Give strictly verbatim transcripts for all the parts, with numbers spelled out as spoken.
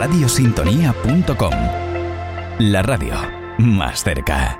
radio sintonía punto com. La radio más cerca.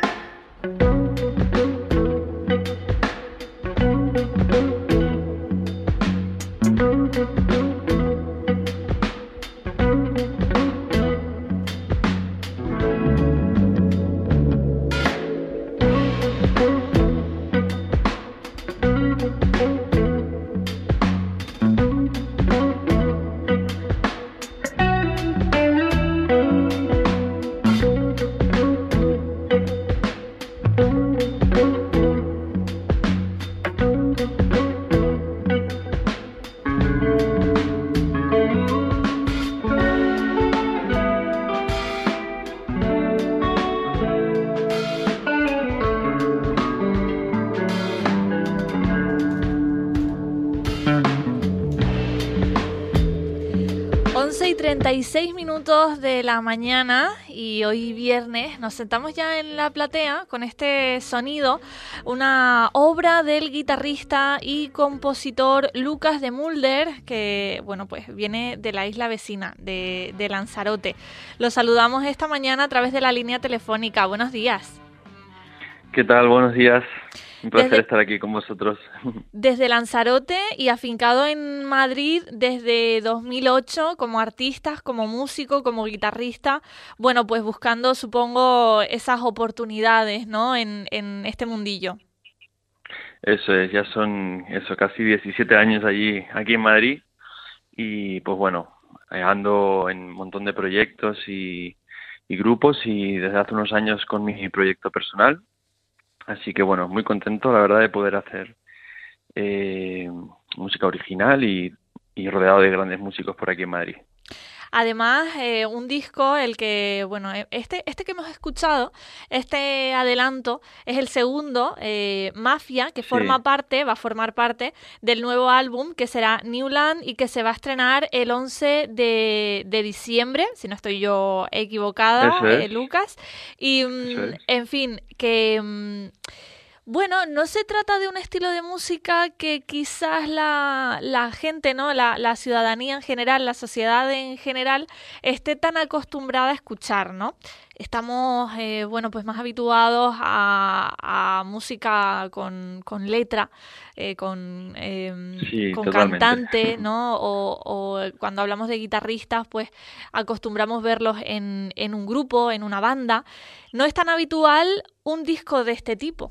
treinta y seis minutos de la mañana y hoy viernes nos sentamos ya en la platea con este sonido, una obra del guitarrista y compositor Lucas de Mulder, que bueno pues viene de la isla vecina de, de Lanzarote. Lo saludamos esta mañana a través de la línea telefónica. Buenos días. ¿Qué tal? Buenos días. Un placer Desde, estar aquí con vosotros. Desde Lanzarote y afincado en Madrid desde dos mil ocho como artistas, como músico, como guitarrista. Bueno, pues buscando, supongo, esas oportunidades, ¿no? En, en este mundillo. Eso es, ya son eso casi diecisiete años allí, aquí en Madrid. Y pues bueno, ando en un montón de proyectos y, y grupos y desde hace unos años con mi proyecto personal. Así que bueno, muy contento la verdad de poder hacer eh, música original y, y rodeado de grandes músicos por aquí en Madrid. Además, eh, un disco, el que, bueno, este, este que hemos escuchado, este adelanto, es el segundo, eh, Mafia, que forma sí. parte, va a formar parte del nuevo álbum que será Newland y que se va a estrenar el once de diciembre, si no estoy yo equivocada, es. eh, Lucas. Y, es. en fin, que... Bueno, no se trata de un estilo de música que quizás la, la gente, ¿no? La, la ciudadanía en general, la sociedad en general, esté tan acostumbrada a escuchar, ¿no? Estamos, eh, bueno, pues más habituados a, a música con, con letra, eh, con, eh, sí, con totalmente. cantante, ¿no? O, o cuando hablamos de guitarristas, pues acostumbramos verlos en, en un grupo, en una banda. No es tan habitual un disco de este tipo.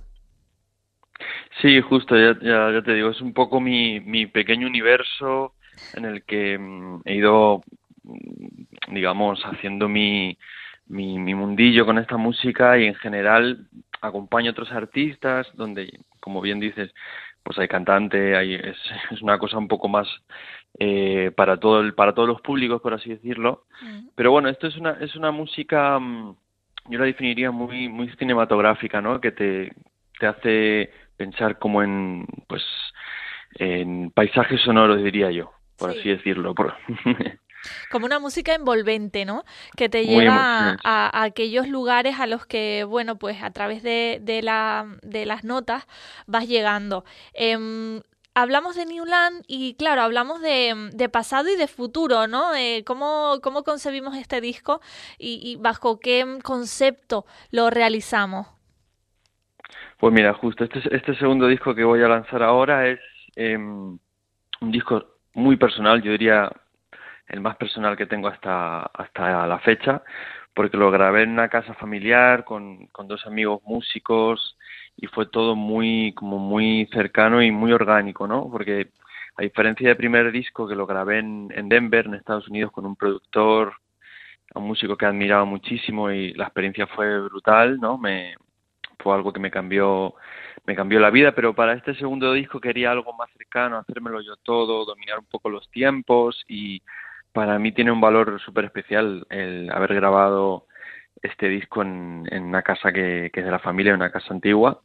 Sí, justo, ya, ya, ya te digo, es un poco mi, mi pequeño universo en el que mm, he ido, digamos, haciendo mi, mi, mi mundillo con esta música y en general acompaño a otros artistas donde, como bien dices, pues hay cantante, hay, es, es una cosa un poco más eh, para todo el, para todos los públicos, por así decirlo. Mm. Pero bueno, esto es una, es una música, yo la definiría muy, muy cinematográfica, ¿no? Que te, te hace pensar como en, pues, en paisajes sonoros, diría yo, por sí. así decirlo. Como una música envolvente, ¿no? Que te Muy lleva a, a aquellos lugares a los que, bueno, pues a través de, de, la, de las notas vas llegando. Eh, hablamos de Newland y, claro, hablamos de, de pasado y de futuro, ¿no? Eh, ¿cómo, ¿Cómo concebimos este disco y, y bajo qué concepto lo realizamos? Pues mira, justo este, este segundo disco que voy a lanzar ahora es eh, un disco muy personal, yo diría el más personal que tengo hasta hasta la fecha, porque lo grabé en una casa familiar con, con dos amigos músicos y fue todo muy como muy cercano y muy orgánico, ¿no? Porque a diferencia del primer disco que lo grabé en, en Denver, en Estados Unidos, con un productor, un músico que he admirado muchísimo y la experiencia fue brutal, ¿no? Me fue algo que me cambió me cambió la vida, pero para este segundo disco quería algo más cercano, hacérmelo yo todo, dominar un poco los tiempos y para mí tiene un valor súper especial el haber grabado este disco en, en una casa que, que es de la familia, una casa antigua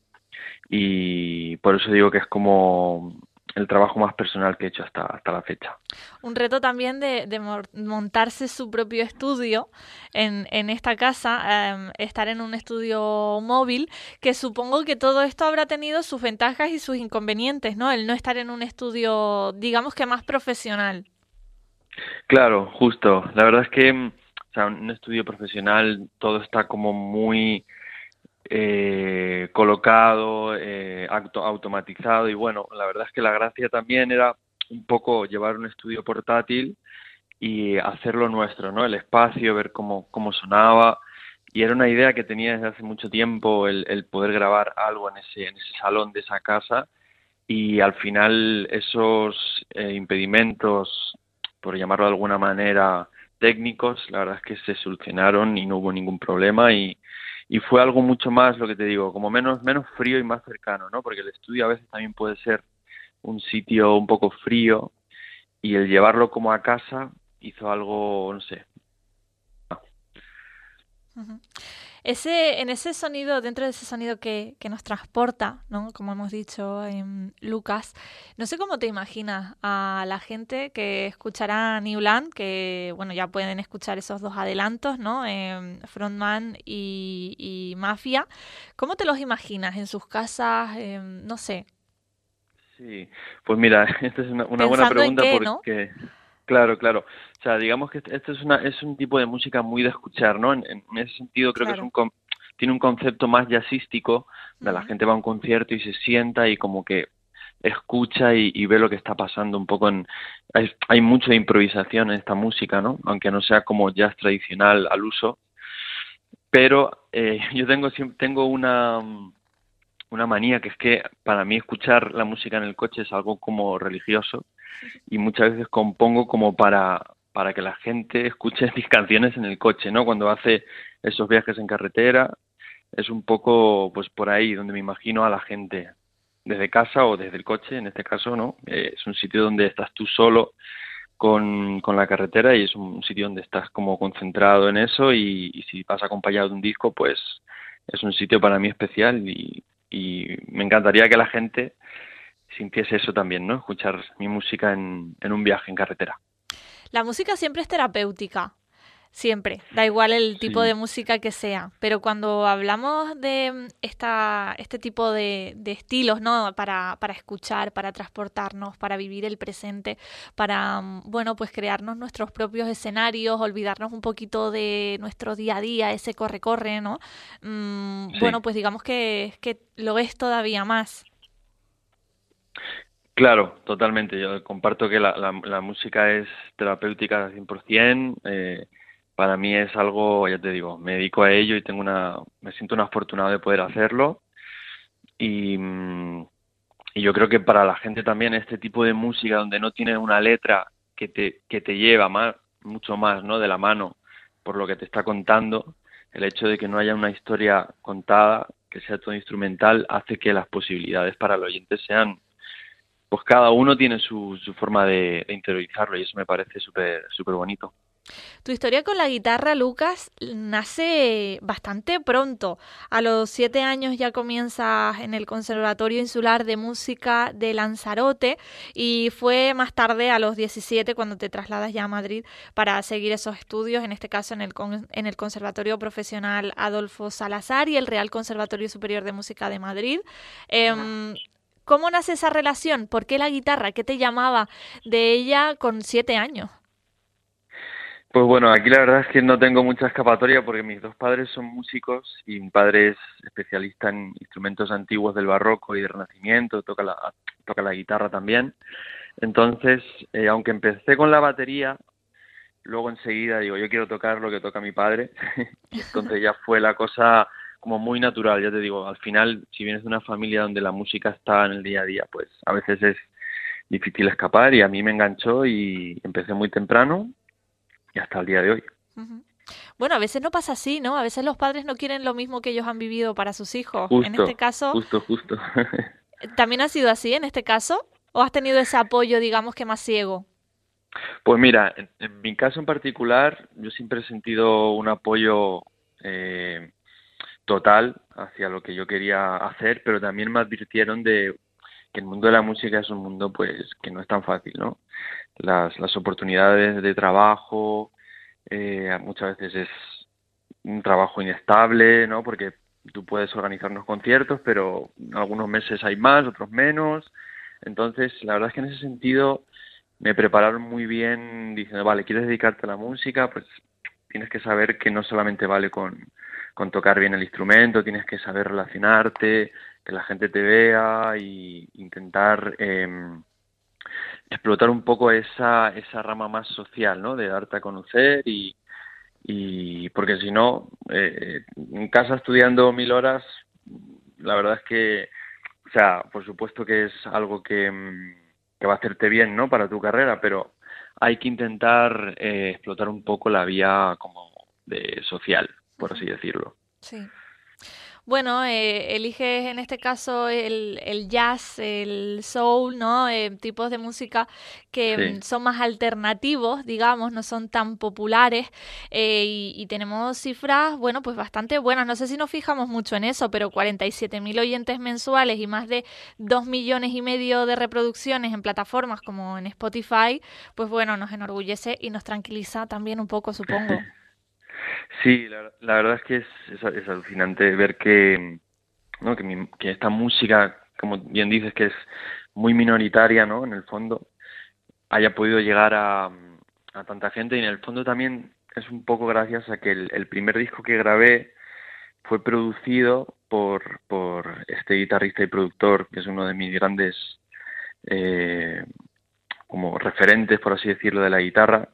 y por eso digo que es como el trabajo más personal que he hecho hasta, hasta la fecha. Un reto también de, de montarse su propio estudio en, en esta casa, eh, estar en un estudio móvil, que supongo que todo esto habrá tenido sus ventajas y sus inconvenientes, ¿no? El no estar en un estudio, digamos que más profesional. Claro, justo. La verdad es que, o sea, en un estudio profesional todo está como muy eh, colocado, eh, auto- automatizado y bueno, la verdad es que la gracia también era un poco llevar un estudio portátil y hacerlo nuestro, ¿no? El espacio, ver cómo, cómo sonaba. Y era una idea que tenía desde hace mucho tiempo el, el poder grabar algo en ese, en ese salón de esa casa y al final esos eh, impedimentos, por llamarlo de alguna manera, técnicos, la verdad es que se solucionaron y no hubo ningún problema y, y fue algo mucho más, lo que te digo, como menos, menos frío y más cercano, ¿no? Porque el estudio a veces también puede ser un sitio un poco frío y el llevarlo como a casa hizo algo, no sé. Ujú. Ese, en ese sonido, dentro de ese sonido que, que nos transporta, ¿no? Como hemos dicho en Lucas, no sé cómo te imaginas a la gente que escuchará Newland, que bueno, ya pueden escuchar esos dos adelantos, ¿no? Eh, Frontman y, y Mafia. ¿Cómo te los imaginas en sus casas? Eh, no sé. Sí, pues mira, esta es una, una buena Pensando en pregunta qué, ¿no? porque, claro, claro, o sea, digamos que esto es una, es un tipo de música muy de escuchar, ¿no? En, en ese sentido creo que es un, Claro. con- tiene un concepto más jazzístico, de la Ujú. gente va a un concierto y se sienta y como que escucha y, y ve lo que está pasando un poco en, hay, hay mucha improvisación en esta música, ¿no? Aunque no sea como jazz tradicional al uso, pero eh, yo tengo, siem- tengo una una manía que es que para mí escuchar la música en el coche es algo como religioso y muchas veces compongo como para, para que la gente escuche mis canciones en el coche, ¿no? Cuando hace esos viajes en carretera, es un poco pues por ahí donde me imagino a la gente, desde casa o desde el coche, en este caso, ¿no? Eh, es un sitio donde estás tú solo con, con la carretera y es un sitio donde estás como concentrado en eso y, y si vas acompañado de un disco, pues es un sitio para mí especial y, y me encantaría que la gente sintiese eso también, ¿no? Escuchar mi música en, en un viaje en carretera. La música siempre es terapéutica. Siempre, da igual el tipo Sí, de música que sea, pero cuando hablamos de mm, esta, este tipo de, de estilos, ¿no? Para, para escuchar, para transportarnos, para vivir el presente, para, mm, bueno, pues crearnos nuestros propios escenarios, olvidarnos un poquito de nuestro día a día, ese corre-corre, ¿no? Mm, sí. bueno, pues digamos que, que lo es todavía más. Claro, totalmente. Yo comparto que la, la, la música es terapéutica al cien por ciento. Eh, para mí es algo, ya te digo, me dedico a ello y tengo una, me siento un afortunado de poder hacerlo. Y, mm, y yo creo que para la gente también este tipo de música donde no tiene una letra que te, que te lleva más, mucho más, ¿no? De la mano por lo que te está contando, el hecho de que no haya una historia contada, que sea todo instrumental, hace que las posibilidades para el oyente sean, pues cada uno tiene su, su forma de, de interiorizarlo y eso me parece súper súper bonito. Tu historia con la guitarra, Lucas, nace bastante pronto. A los siete años ya comienzas en el Conservatorio Insular de Música de Lanzarote y fue más tarde, a los diecisiete, cuando te trasladas ya a Madrid para seguir esos estudios, en este caso en el, con- en el Conservatorio Profesional Adolfo Salazar y el Real Conservatorio Superior de Música de Madrid. Em, ¿Cómo nace esa relación? ¿Por qué la guitarra? ¿Qué te llamaba de ella con siete años? Pues bueno, aquí la verdad es que no tengo mucha escapatoria porque mis dos padres son músicos y mi padre es especialista en instrumentos antiguos del barroco y del Renacimiento, toca la, toca la guitarra también. Entonces, eh, aunque empecé con la batería, luego enseguida digo, yo quiero tocar lo que toca mi padre y entonces ya fue la cosa como muy natural, ya te digo, al final, si vienes de una familia donde la música está en el día a día, pues a veces es difícil escapar y a mí me enganchó y empecé muy temprano y hasta el día de hoy. Ujú. Bueno, a veces no pasa así, ¿no? A veces los padres no quieren lo mismo que ellos han vivido para sus hijos. En este Justo, caso, justo, justo. ¿también ha sido así en este caso? ¿O has tenido ese apoyo, digamos que más ciego? Pues mira, en, en mi caso en particular, yo siempre he sentido un apoyo eh, total hacia lo que yo quería hacer, pero también me advirtieron de que el mundo de la música es un mundo pues que no es tan fácil, ¿no? Las, las oportunidades de trabajo eh, muchas veces es un trabajo inestable, ¿no? Porque tú puedes organizar unos conciertos, pero algunos meses hay más, otros menos. Entonces, la verdad es que en ese sentido me prepararon muy bien diciendo, vale, ¿quieres dedicarte a la música? Pues tienes que saber que no solamente vale con, con tocar bien el instrumento, tienes que saber relacionarte, que la gente te vea y intentar eh, explotar un poco esa, esa rama más social, ¿no? De darte a conocer y, y porque si no, eh, en casa estudiando mil horas, la verdad es que, o sea, por supuesto que es algo que, que va a hacerte bien, ¿no? Para tu carrera, pero hay que intentar eh, explotar un poco la vía como de social, por así decirlo. Sí. Bueno, eh, eliges en este caso el, el jazz, el soul, ¿no? Eh, tipos de música que Sí. mm, son más alternativos, digamos, no son tan populares eh, y, y tenemos cifras, bueno, pues bastante buenas. No sé si nos fijamos mucho en eso, pero cuarenta y siete mil oyentes mensuales y más de dos millones y medio de reproducciones en plataformas como en Spotify, pues bueno, nos enorgullece y nos tranquiliza también un poco, supongo. Sí, la, la verdad es que es, es, es alucinante ver que, ¿no? que, mi, que esta música, como bien dices, que es muy minoritaria, ¿no? En el fondo, haya podido llegar a, a tanta gente y en el fondo también es un poco gracias a que el, el primer disco que grabé fue producido por, por este guitarrista y productor, que es uno de mis grandes eh, como referentes, por así decirlo, de la guitarra.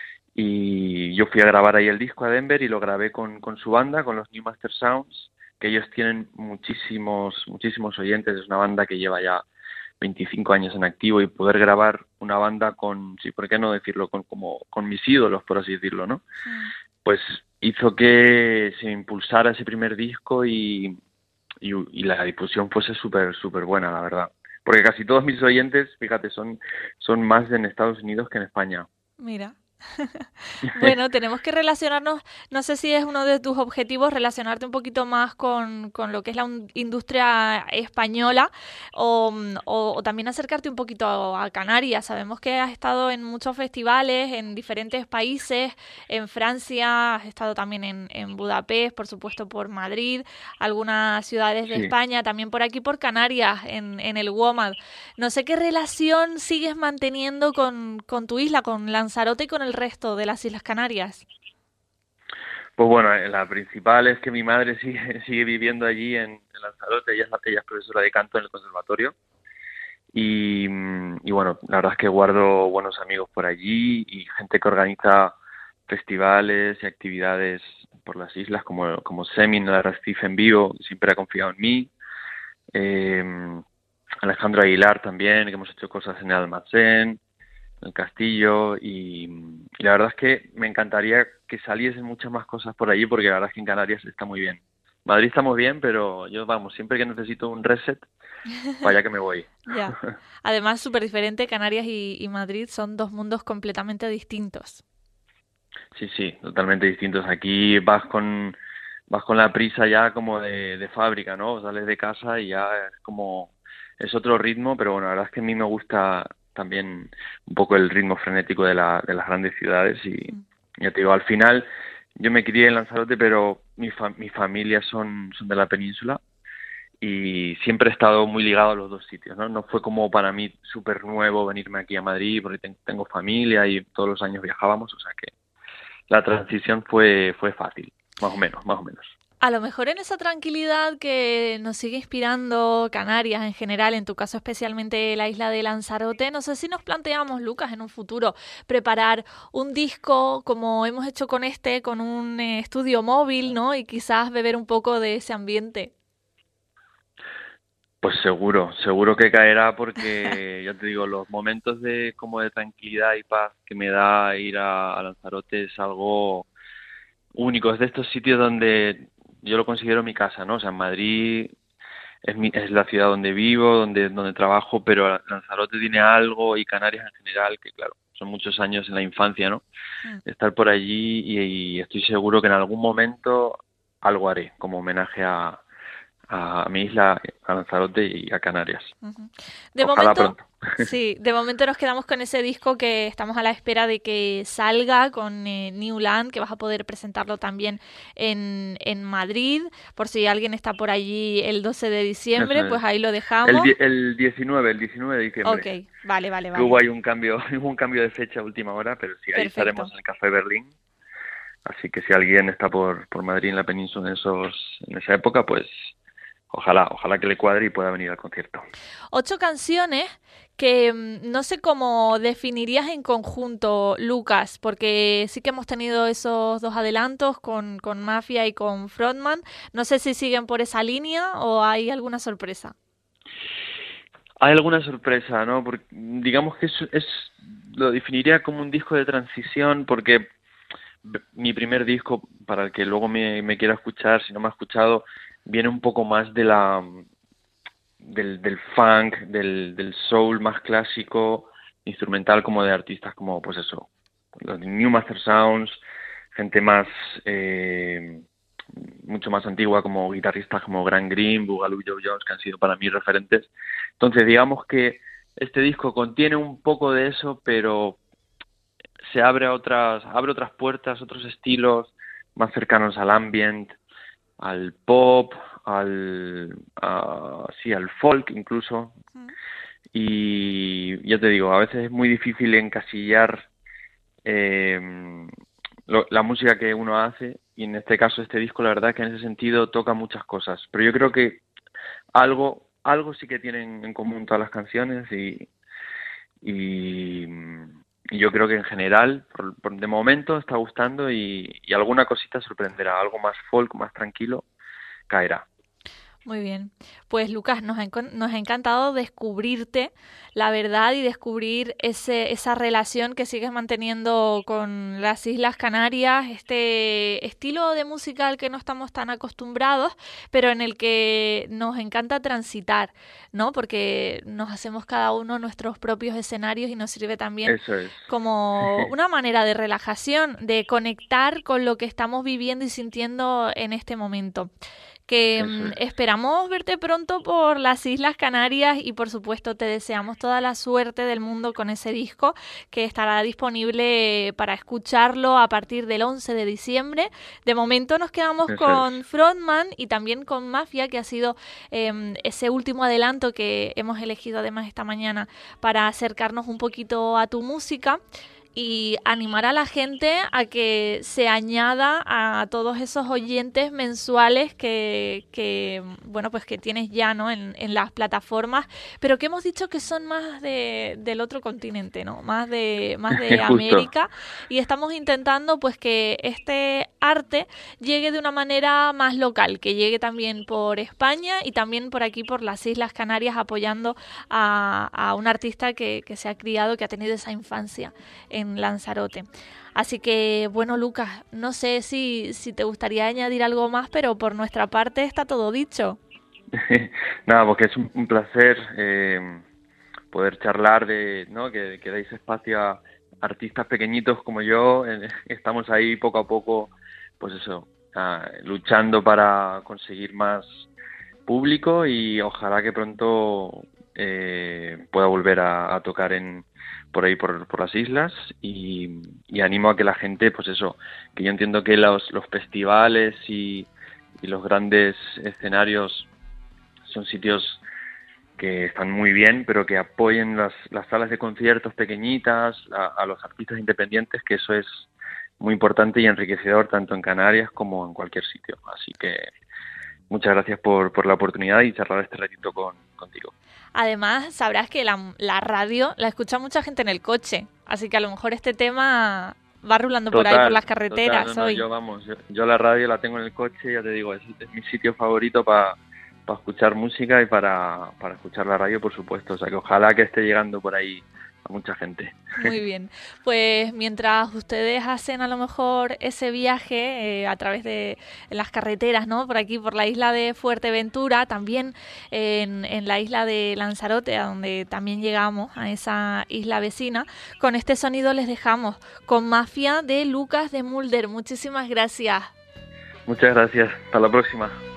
Y yo fui a grabar ahí el disco a Denver y lo grabé con, con su banda, con los New Master Sounds, que ellos tienen muchísimos, muchísimos oyentes. Es una banda que lleva ya veinticinco años en activo y poder grabar una banda con, sí, ¿por qué no decirlo? Con, como, con mis ídolos, por así decirlo, ¿no? Mm. Pues hizo que se impulsara ese primer disco y, y, y la difusión fuese súper, súper buena, la verdad. Porque casi todos mis oyentes, fíjate, son, son más en Estados Unidos que en España. Mira. Bueno, tenemos que relacionarnos, no sé si es uno de tus objetivos relacionarte un poquito más con, con lo que es la un, industria española o, o, o también acercarte un poquito a, a Canarias. Sabemos que has estado en muchos festivales en diferentes países, en Francia, has estado también en, en Budapest, por supuesto por Madrid, algunas ciudades de Sí. España, también por aquí por Canarias, en, en el WOMAD. No sé qué relación sigues manteniendo con, con tu isla, con Lanzarote y con el resto de las Islas Canarias. Pues bueno, la principal es que mi madre sigue, sigue viviendo allí en, en Lanzarote, ella es, ella es profesora de canto en el conservatorio y, y bueno, la verdad es que guardo buenos amigos por allí y gente que organiza festivales y actividades por las islas como, como Seminar, Arrecife en Vivo, siempre ha confiado en mí. Eh, Alejandro Aguilar también, que hemos hecho cosas en el Almacén, el castillo y, y la verdad es que me encantaría que saliesen muchas más cosas por allí porque la verdad es que en Canarias está muy bien. Madrid estamos bien, pero yo, vamos, siempre que necesito un reset, para allá que me voy. Ya. Además, súper diferente, Canarias y, y Madrid son dos mundos completamente distintos. Sí, sí, totalmente distintos. Aquí vas con vas con la prisa ya como de, de fábrica, ¿no? Sales de casa y ya es como es otro ritmo, pero bueno, la verdad es que a mí me gusta también un poco el ritmo frenético de, la, de las grandes ciudades y ya te digo, al final yo me crié en Lanzarote, pero mi, fa mi familia son, son de la península y siempre he estado muy ligado a los dos sitios, ¿no? No fue como para mí súper nuevo venirme aquí a Madrid porque ten tengo familia y todos los años viajábamos, o sea que la transición fue, fue fácil, más o menos, más o menos. A lo mejor en esa tranquilidad que nos sigue inspirando Canarias en general, en tu caso especialmente la isla de Lanzarote, no sé si nos planteamos, Lucas, en un futuro preparar un disco como hemos hecho con este, con un eh, estudio móvil, ¿no? Y quizás beber un poco de ese ambiente. Pues seguro, seguro que caerá porque, ya te digo, los momentos de como de tranquilidad y paz que me da ir a, a Lanzarote es algo único. Es de estos sitios donde yo lo considero mi casa, ¿no? O sea, en Madrid es, mi, es la ciudad donde vivo, donde, donde trabajo, pero Lanzarote tiene algo y Canarias en general, que claro, son muchos años en la infancia, ¿no? Mm. Estar por allí y, y estoy seguro que en algún momento algo haré como homenaje a a mi isla, a Lanzarote y a Canarias. Uh-huh. De Ojalá momento, pronto. Sí, de momento nos quedamos con ese disco que estamos a la espera de que salga con eh, Newland, que vas a poder presentarlo también en, en Madrid, por si alguien está por allí el doce de diciembre, pues ahí lo dejamos. El, el diecinueve, el diecinueve de diciembre. Ok, vale, vale, vale. Que hubo ahí un cambio, hubo un cambio de fecha a última hora, pero sí, ahí Perfecto. estaremos en el Café Berlín. Así que si alguien está por, por Madrid en la península en esos, en esa época, pues ojalá, ojalá que le cuadre y pueda venir al concierto. Ocho canciones que no sé cómo definirías en conjunto, Lucas, porque sí que hemos tenido esos dos adelantos con, con Mafia y con Frontman. No sé si siguen por esa línea o hay alguna sorpresa. Hay alguna sorpresa, ¿no? Porque digamos que es, es lo definiría como un disco de transición, porque mi primer disco, para el que luego me, me quiera escuchar, si no me ha escuchado, viene un poco más de la del, del funk, del, del soul más clásico, instrumental, como de artistas como, pues eso, los New Master Sounds, gente más eh, mucho más antigua, como guitarristas como Grant Green, Boogaloo Joe Jones, que han sido para mí referentes. Entonces digamos que este disco contiene un poco de eso, pero se abre a otras, abre otras puertas, otros estilos más cercanos al ambient, al pop, al a, sí, al folk incluso. Mm. Y ya te digo, a veces es muy difícil encasillar eh, lo, la música que uno hace, y en este caso este disco la verdad que en ese sentido toca muchas cosas, pero yo creo que algo algo sí que tienen en común todas las canciones, y y, y yo creo que en general por, por, de momento está gustando, y, y alguna cosita sorprenderá, algo más folk, más tranquilo caerá. Muy bien. Pues Lucas, nos ha, nos ha encantado descubrirte la verdad y descubrir ese, esa relación que sigues manteniendo con las Islas Canarias, este estilo de música al que no estamos tan acostumbrados, pero en el que nos encanta transitar, ¿no? Porque nos hacemos cada uno nuestros propios escenarios y nos sirve también Eso es. como una manera de relajación, de conectar con lo que estamos viviendo y sintiendo en este momento. Que es. Esperamos verte pronto por las Islas Canarias y por supuesto te deseamos toda la suerte del mundo con ese disco, que estará disponible para escucharlo a partir del once de diciembre. De momento nos quedamos Eso con es. Frontman y también con Mafia, que ha sido eh, ese último adelanto que hemos elegido además esta mañana para acercarnos un poquito a tu música y animar a la gente a que se añada a todos esos oyentes mensuales que, que bueno, pues que tienes ya, ¿no? En, en las plataformas, pero que hemos dicho que son más de, del otro continente, ¿no? Más de, más de América, y estamos intentando pues que este arte llegue de una manera más local, que llegue también por España y también por aquí por las Islas Canarias, apoyando a, a un artista que, que se ha criado, que ha tenido esa infancia en Lanzarote. Así que, bueno, Lucas, no sé si, si te gustaría añadir algo más, pero por nuestra parte está todo dicho. Nada, porque es un, un placer eh, poder charlar de, ¿no? Que, que dais espacio a artistas pequeñitos como yo. Eh, estamos ahí poco a poco, pues eso, uh, luchando para conseguir más público, y ojalá que pronto eh, pueda volver a, a tocar en por ahí por, por las islas, y, y animo a que la gente, pues eso, que yo entiendo que los, los festivales y, y los grandes escenarios son sitios que están muy bien, pero que apoyen las, las salas de conciertos pequeñitas, a, a los artistas independientes, que eso es muy importante y enriquecedor tanto en Canarias como en cualquier sitio. Así que muchas gracias por, por la oportunidad y charlar este ratito con, contigo. Además, sabrás que la, la radio la escucha mucha gente en el coche, así que a lo mejor este tema va rulando total, por ahí por las carreteras. Total, no, hoy. No, yo vamos, yo, yo la radio la tengo en el coche, ya te digo, es, es mi sitio favorito para pa escuchar música y para, para escuchar la radio, por supuesto. O sea que ojalá que esté llegando por ahí a mucha gente. Muy bien, pues mientras ustedes hacen a lo mejor ese viaje eh, a través de las carreteras, ¿no? Por aquí, por la isla de Fuerteventura, también eh, en, en la isla de Lanzarote, a donde también llegamos, a esa isla vecina, con este sonido les dejamos con Mafia de Lucas de Mulder. Muchísimas gracias. Muchas gracias, hasta la próxima.